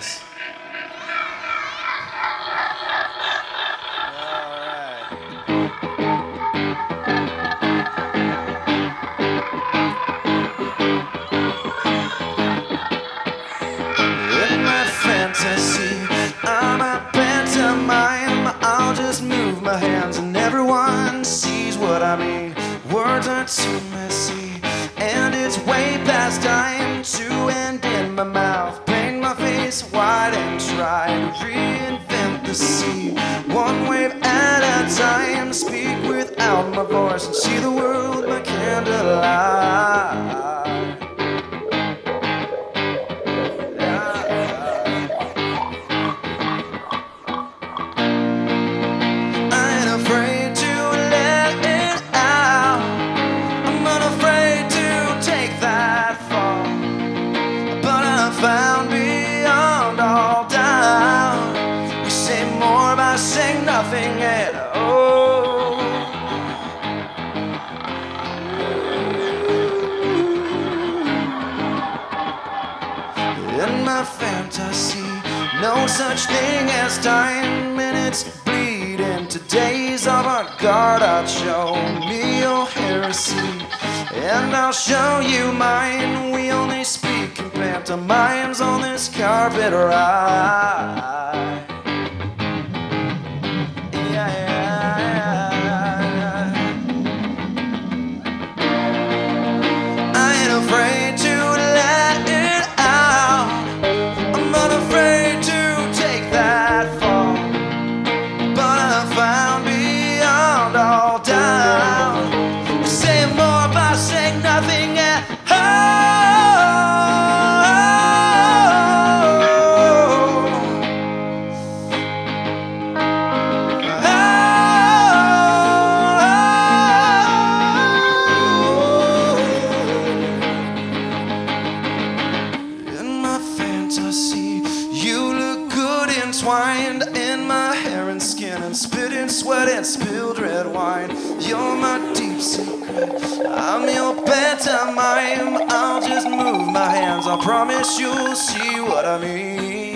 Yes. In my fantasy, I'm a pantomime. I'll just move my hands and everyone sees what I mean. Words are too messy, and it's way past time to end in my mouth. Paint my face white and try to reinvent the sea. One wave at a time, speak without my voice and see the world with my candlelight. Found beyond all doubt. We say more by saying nothing at all. In my fantasy, no such thing as time, minutes bleed into days of avant-garde. I'll show me your heresy, and I'll show you mine. We only speak in pantomimes on this carpet ride. I ain't afraid to let it out. I'm not afraid to take that fall. But I found beyond all doubt. We say more by saying nothing at all. In my fantasy, you look good entwined in my hair and skin and spit and sweat and spilled red wine. You're my deep secret, I'm your pantomime. I'll just move my hands, I promise you'll see what I mean.